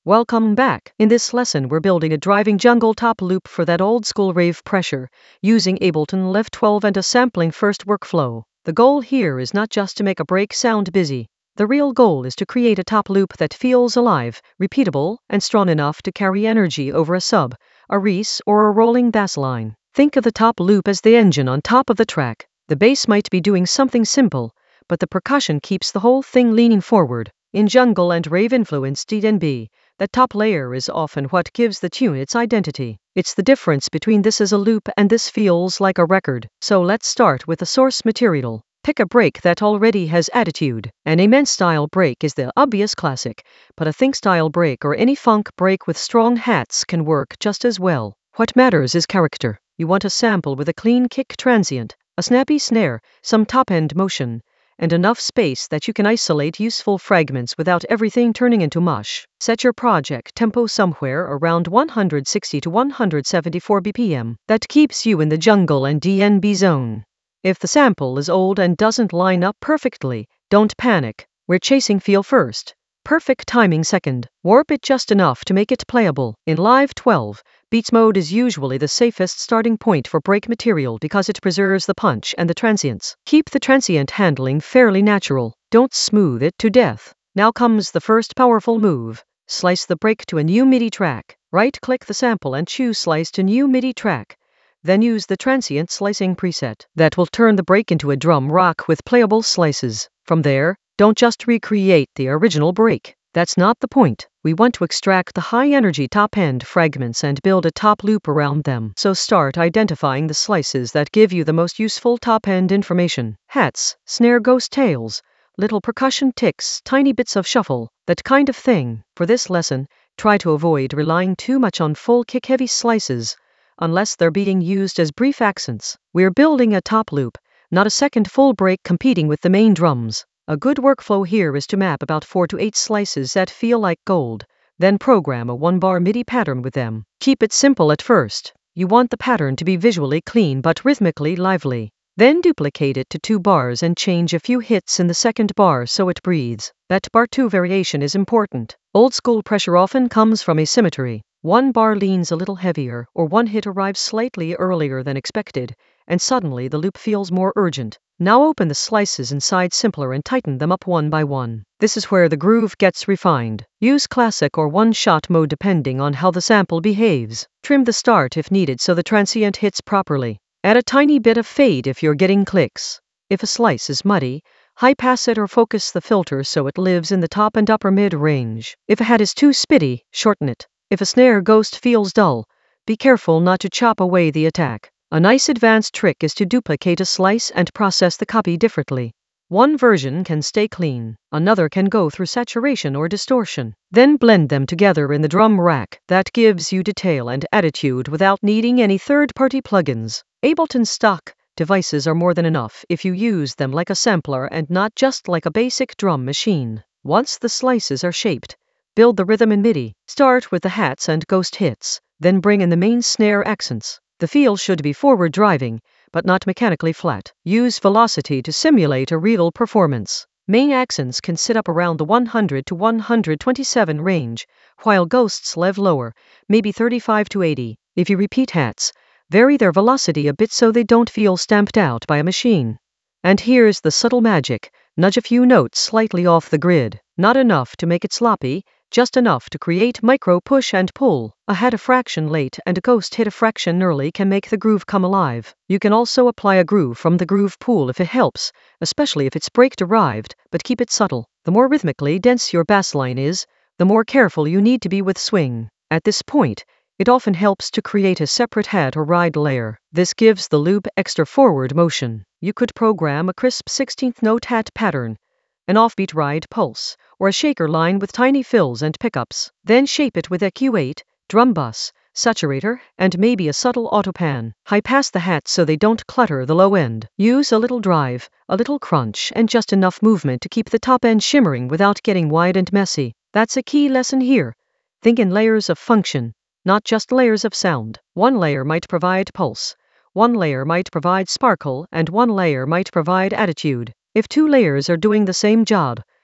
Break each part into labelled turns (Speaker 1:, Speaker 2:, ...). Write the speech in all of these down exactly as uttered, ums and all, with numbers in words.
Speaker 1: Welcome back. In this lesson, we're building a driving jungle top loop for that old school rave pressure, using Ableton Live twelve and a sampling first workflow. The goal here is not just to make a break sound busy. The real goal is to create a top loop that feels alive, repeatable, and strong enough to carry energy over a sub, a reese, or a rolling bass line. Think of the top loop as the engine on top of the track. The bass might be doing something simple, but the percussion keeps the whole thing leaning forward. In jungle and rave-influenced D and B, that top layer is often what gives the tune its identity. It's the difference between this as a loop and this feels like a record. So let's start with the source material. Pick a break that already has attitude. An amen style break is the obvious classic, but a think style break or any funk break with strong hats can work just as well. What matters is character. You want a sample with a clean kick transient, a snappy snare, some top-end motion, and enough space that you can isolate useful fragments without everything turning into mush. Set your project tempo somewhere around one hundred sixty to one hundred seventy-four B P M. That keeps you in the jungle and D and B zone. If the sample is old and doesn't line up perfectly, don't panic. We're chasing feel first. Perfect timing second. Warp it just enough to make it playable. In Live twelve, Beats mode is usually the safest starting point for break material because it preserves the punch and the transients. Keep the transient handling fairly natural. Don't smooth it to death. Now comes the first powerful move. Slice the break to a new MIDI track. Right-click the sample and choose Slice to New MIDI Track. Then use the transient slicing preset. That will turn the break into a drum rock with playable slices. From there, don't just recreate the original break. That's not the point. We want to extract the high-energy top-end fragments and build a top loop around them. So start identifying the slices that give you the most useful top-end information. Hats, snare ghost tails, little percussion ticks, tiny bits of shuffle, that kind of thing. For this lesson, try to avoid relying too much on full kick-heavy slices, unless they're being used as brief accents. We're building a top loop, not a second full break competing with the main drums. A good workflow here is to map about four to eight slices that feel like gold, then program a one-bar MIDI pattern with them. Keep it simple at first. You want the pattern to be visually clean but rhythmically lively. Then duplicate it to two bars and change a few hits in the second bar so it breathes. That bar two variation is important. Old school pressure often comes from asymmetry. One bar leans a little heavier, or one hit arrives slightly earlier than expected, and suddenly the loop feels more urgent. Now open the slices inside simpler and tighten them up one by one. This is where the groove gets refined. Use classic or one-shot mode depending on how the sample behaves. Trim the start if needed so the transient hits properly. Add a tiny bit of fade if you're getting clicks. If a slice is muddy, high-pass it or focus the filter so it lives in the top and upper mid-range. If a hat is too spitty, shorten it. If a snare ghost feels dull, be careful not to chop away the attack. A nice advanced trick is to duplicate a slice and process the copy differently. One version can stay clean, another can go through saturation or distortion. Then blend them together in the drum rack. That gives you detail and attitude without needing any third-party plugins. Ableton stock devices are more than enough if you use them like a sampler and not just like a basic drum machine. Once the slices are shaped, build the rhythm in MIDI. Start with the hats and ghost hits, then bring in the main snare accents. The feel should be forward driving, but not mechanically flat. Use velocity to simulate a real performance. Main accents can sit up around the one hundred to one hundred twenty-seven range, while ghosts live lower, maybe thirty-five to eighty. If you repeat hats, vary their velocity a bit so they don't feel stamped out by a machine. And here's the subtle magic. Nudge a few notes slightly off the grid. Not enough to make it sloppy, just enough to create micro push and pull. A hat a fraction late and a ghost hit a fraction early can make the groove come alive. You can also apply a groove from the groove pool if it helps, especially if it's break derived, but keep it subtle. The more rhythmically dense your bass line is, the more careful you need to be with swing. At this point, it often helps to create a separate hat or ride layer. This gives the loop extra forward motion. You could program a crisp sixteenth note hat pattern, an offbeat ride pulse, or a shaker line with tiny fills and pickups. Then shape it with a Q eight, drum bus, saturator, and maybe a subtle autopan. High-pass the hats so they don't clutter the low end. Use a little drive, a little crunch, and just enough movement to keep the top end shimmering without getting wide and messy. That's a key lesson here. Think in layers of function, not just layers of sound. One layer might provide pulse, one layer might provide sparkle, and one layer might provide attitude. If two layers are doing the same job,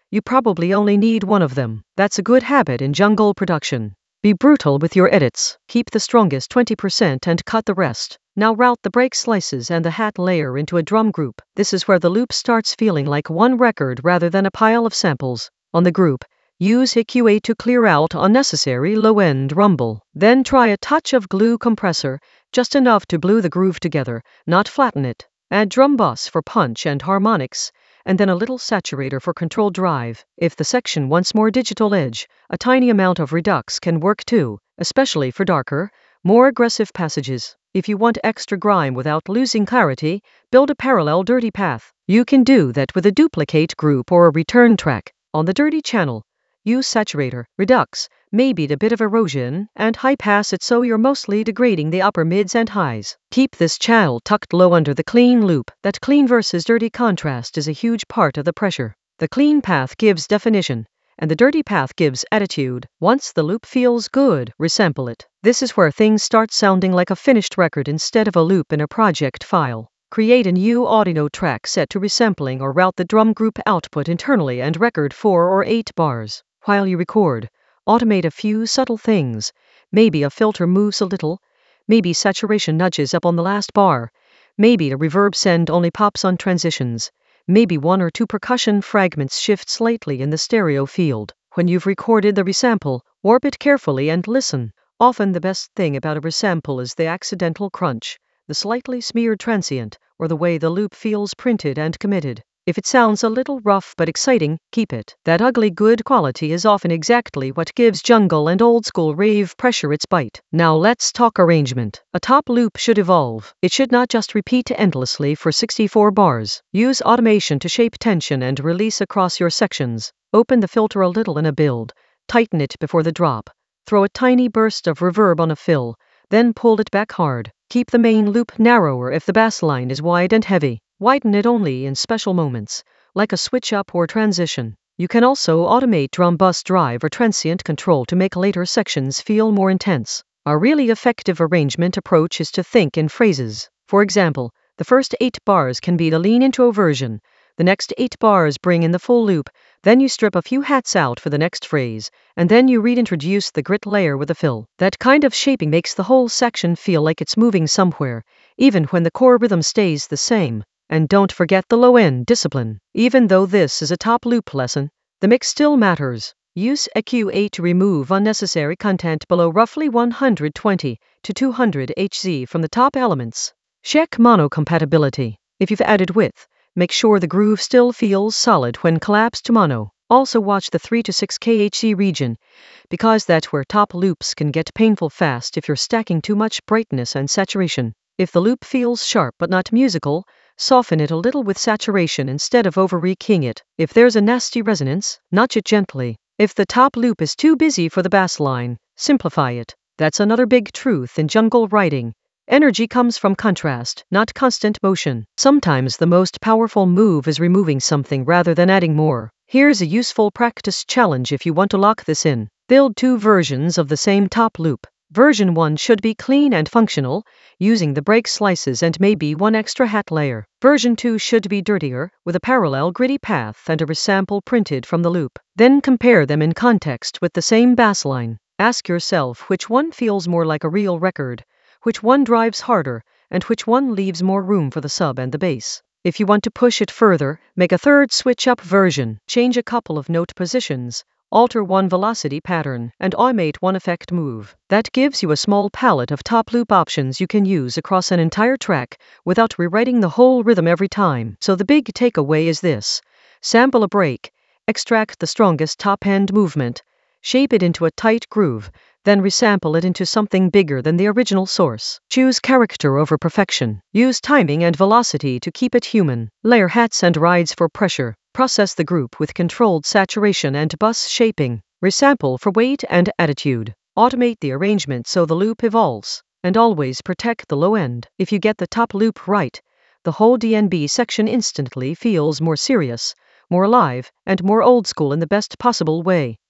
Speaker 1: You probably only need one of them. That's a good habit in jungle production. Be brutal with your edits. Keep the strongest twenty percent and cut the rest. Now route the break slices and the hat layer into a drum group. This is where the loop starts feeling like one record rather than a pile of samples. On the group, use E Q A to clear out unnecessary low-end rumble. Then try a touch of glue compressor, just enough to glue the groove together, not flatten it. Add drum bus for punch and harmonics, and then a little saturator for control drive. If the section wants more digital edge, a tiny amount of redux can work too, especially for darker, more aggressive passages. If you want extra grime without losing clarity, build a parallel dirty path. You can do that with a duplicate group or a return track. On the dirty channel, use saturator, redux, maybe a bit of erosion, and high pass it so you're mostly degrading the upper mids and highs. Keep this channel tucked low under the clean loop. That clean versus dirty contrast is a huge part of the pressure. The clean path gives definition, and the dirty path gives attitude. Once the loop feels good, resample it. This is where things start sounding like a finished record instead of a loop in a project file. Create a new audio track set to resampling or route the drum group output internally and record four or eight bars. While you record, automate a few subtle things. Maybe a filter moves a little, maybe saturation nudges up on the last bar, maybe a reverb send only pops on transitions, maybe one or two percussion fragments shift slightly in the stereo field. When you've recorded the resample, warp it carefully and listen. Often the best thing about a resample is the accidental crunch, the slightly smeared transient, or the way the loop feels printed and committed. If it sounds a little rough but exciting, keep it. That ugly good quality is often exactly what gives jungle and old school rave pressure its bite. Now let's talk arrangement. A top loop should evolve. It should not just repeat endlessly for sixty-four bars. Use automation to shape tension and release across your sections. Open the filter a little in a build. Tighten it before the drop. Throw a tiny burst of reverb on a fill, then pull it back hard. Keep the main loop narrower if the bass line is wide and heavy. Widen it only in special moments, like a switch up or transition. You can also automate drum bus drive or transient control to make later sections feel more intense. A really effective arrangement approach is to think in phrases. For example, the first eight bars can be the lean intro version, the next eight bars bring in the full loop, then you strip a few hats out for the next phrase, and then you reintroduce the grit layer with a fill. That kind of shaping makes the whole section feel like it's moving somewhere, even when the core rhythm stays the same. And don't forget the low-end discipline. Even though this is a top loop lesson, the mix still matters. Use E Q A to remove unnecessary content below roughly one hundred twenty to two hundred hertz from the top elements. Check mono compatibility. If you've added width, make sure the groove still feels solid when collapsed to mono. Also watch the three to six hertz region, because that's where top loops can get painful fast if you're stacking too much brightness and saturation. If the loop feels sharp but not musical, soften it a little with saturation instead of over-rekeying it. If there's a nasty resonance, notch it gently. If the top loop is too busy for the bass line, simplify it. That's another big truth in jungle writing. Energy comes from contrast, not constant motion. Sometimes the most powerful move is removing something rather than adding more. Here's a useful practice challenge if you want to lock this in. Build two versions of the same top loop. Version one should be clean and functional, using the break slices and maybe one extra hat layer. Version two should be dirtier, with a parallel gritty path and a resample printed from the loop. Then compare them in context with the same bass line. Ask yourself which one feels more like a real record, which one drives harder, and which one leaves more room for the sub and the bass. If you want to push it further, make a third switch-up version. Change a couple of note positions, alter one velocity pattern, and automate one effect move. That gives you a small palette of top loop options you can use across an entire track without rewriting the whole rhythm every time. So the big takeaway is this. Sample a break, extract the strongest top-end movement, shape it into a tight groove, then resample it into something bigger than the original source. Choose character over perfection. Use timing and velocity to keep it human. Layer hats and rides for pressure. Process the group with controlled saturation and bus shaping. Resample for weight and attitude. Automate the arrangement so the loop evolves. And always protect the low end. If you get the top loop right, the whole D N B section instantly feels more serious, more alive, and more old school in the best possible way.